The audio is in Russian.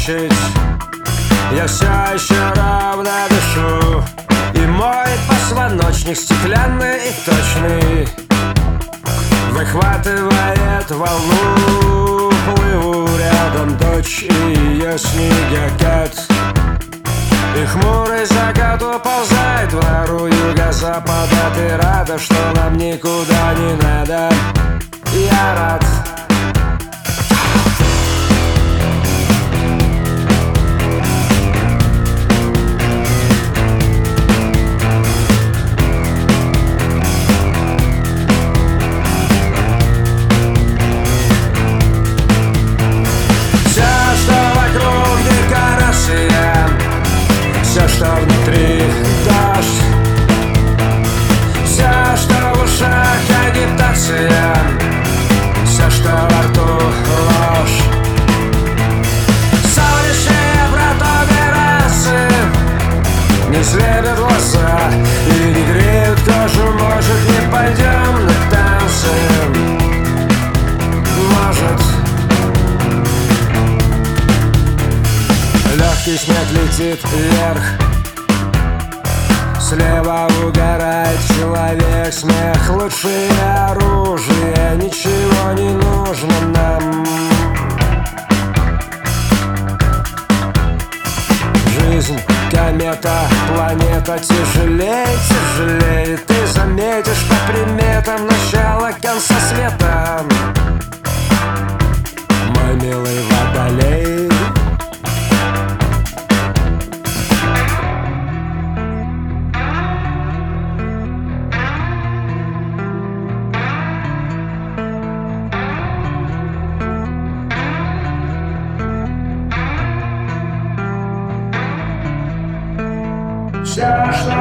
вылечить. Я все еще ровно дышу, и мой позвоночник стеклянный и точный выхватывает волну. Плыву рядом дочь и ее снегокат, и хмурый закат уползает в нору юго-запада. Ты рада, что нам никуда не надо? Я рад. Все, что внутри дождь, все, что в ушах агитация, все, что во рту ложь. Солнечные протуберанцы не слепят глаза и не греют кожу. Может, не пойдем на танцы? Может. Легкий снег летит вверх, слева угорает человек. Смех — лучшее оружие, ничего не нужно нам. Жизнь — комета, планета тяжелее, тяжелее. Ты заметишь по приметам начало конца света, мой милый водолей. Все, что